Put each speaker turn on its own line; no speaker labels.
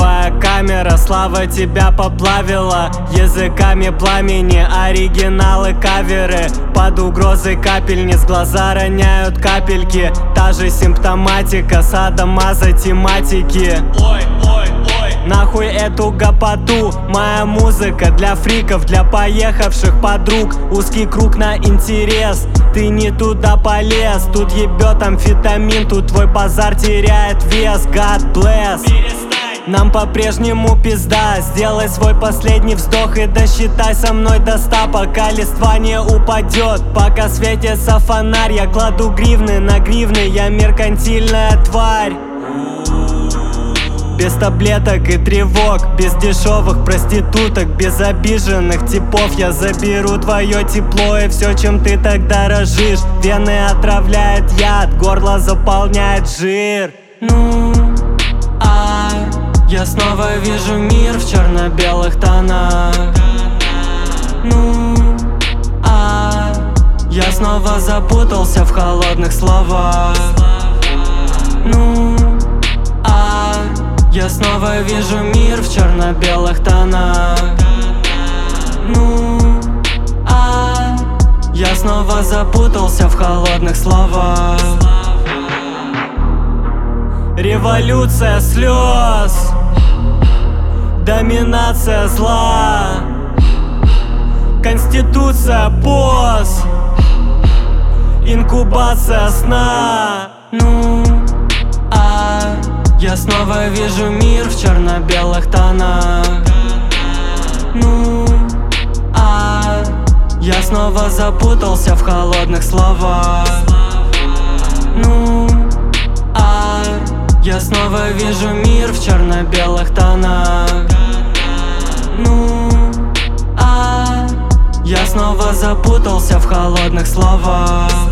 Цифровая камера, слава тебя поплавила. Языками пламени, оригиналы, каверы. Под угрозой капельниц глаза роняют капельки. Та же симптоматика, садомазо тематики. Ой, ой, ой, нахуй эту гопоту. Моя музыка для фриков, для поехавших подруг. Узкий круг на интерес, ты не туда полез. Тут ебет амфетамин, тут твой базар теряет вес. God bless. Нам по-прежнему пизда. Сделай свой последний вздох и досчитай со мной до 100, пока листва не упадет. Пока светится фонарь, я кладу гривны на гривны. Я меркантильная тварь. Без таблеток и тревог, без дешевых проституток, без обиженных типов. Я заберу твое тепло и все, чем ты так дорожишь. Вены отравляет яд, горло заполняет жир. Я снова вижу мир в черно-белых тонах. Я снова запутался в холодных словах. Я снова вижу мир в черно-белых тонах. Я снова запутался в холодных словах. Революция слез, доминация зла, конституция поз, инкубация сна. Я снова вижу мир в черно-белых тонах. Я снова запутался в холодных словах. Я снова вижу мир в черно-белых тонах. Я снова запутался в холодных словах.